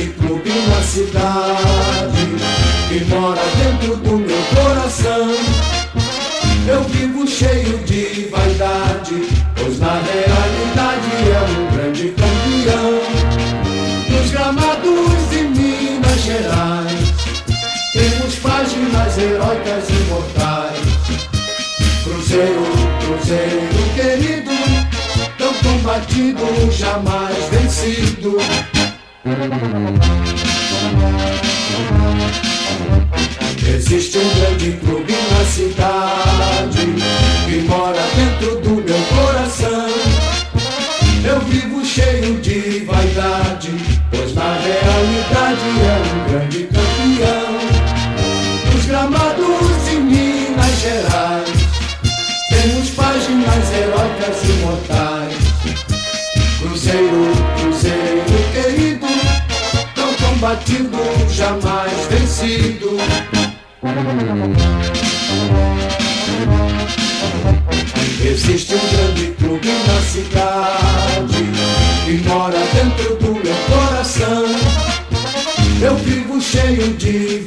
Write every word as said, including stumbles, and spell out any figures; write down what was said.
grande clube na cidade que mora dentro do meu coração. Eu vivo cheio de vaidade, pois na realidade é um grande campeão. Nos gramados de Minas Gerais temos páginas heróicas e imortais. Cruzeiro, Cruzeiro querido, tão combatido, jamais vencido. Existe um grande clube na cidade que mora dentro do meu coração. Eu vivo cheio de vaidade, pois na realidade é um grande campeão. Nos gramados de Minas Gerais temos páginas heróicas e imortais. Cruzeiro, Cruzeiro querido, tão combatido, jamais vencido. Existe um grande clube na cidade que mora dentro do meu coração. Eu vivo cheio de